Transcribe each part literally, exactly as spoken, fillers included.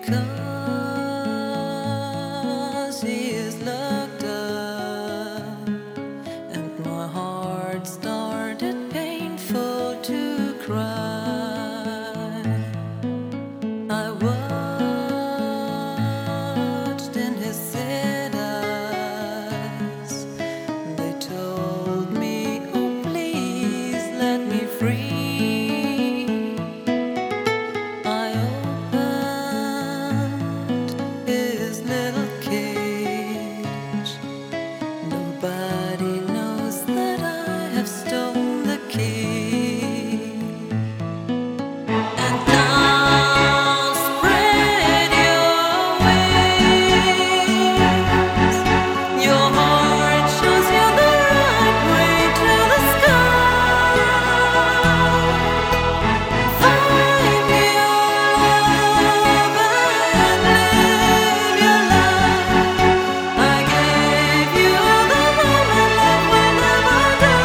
because he is looked up, and my heart started painful to cry. I watched in his sad eyes. They told me, oh please let me free. Nobody knows that I have stolen the key. And now spread your wings. Your heart shows you the right way to the sky. Find your love and live your life. I gave you the moment love will never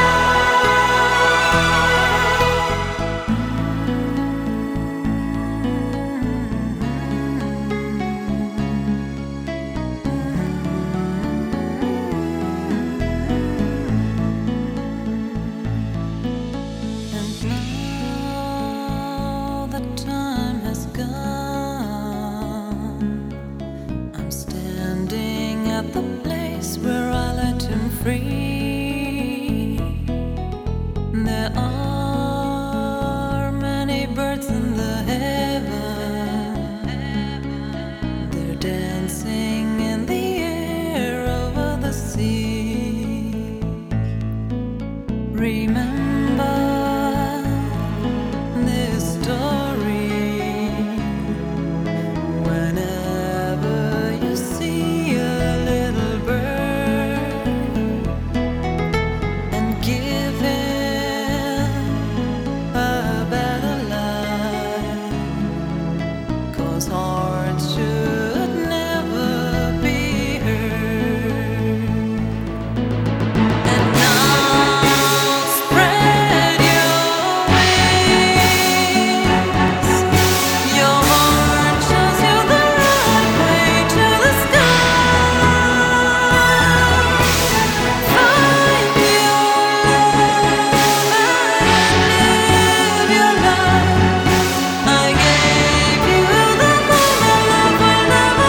And now the time has gone. I'm standing at the place where I let him free. There are many birds in the heaven. They're dancing in the air over the sea. Remember this story whenever you see a little bird, and give him a better life, 'cause hearts should never be hurt. And now spread your wings. Your heart shows you the right way to the sky. Find your love and live your life. I gave you the moment love will never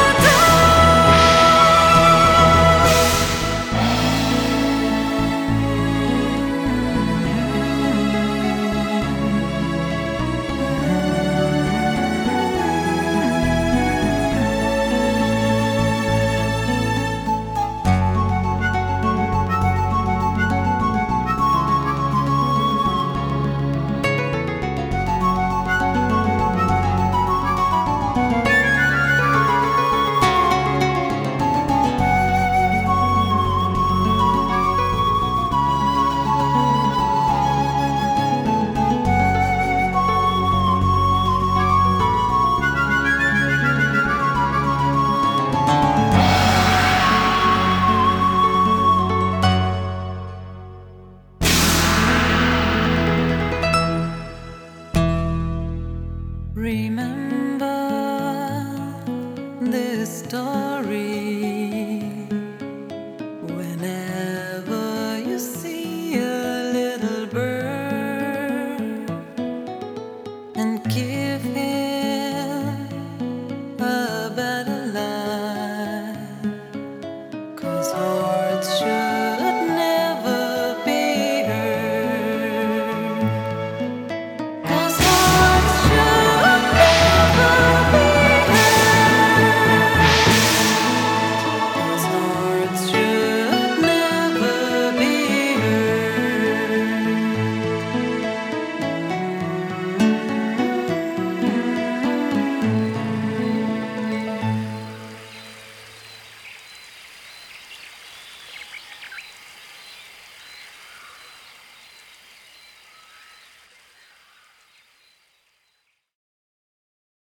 Remember this story.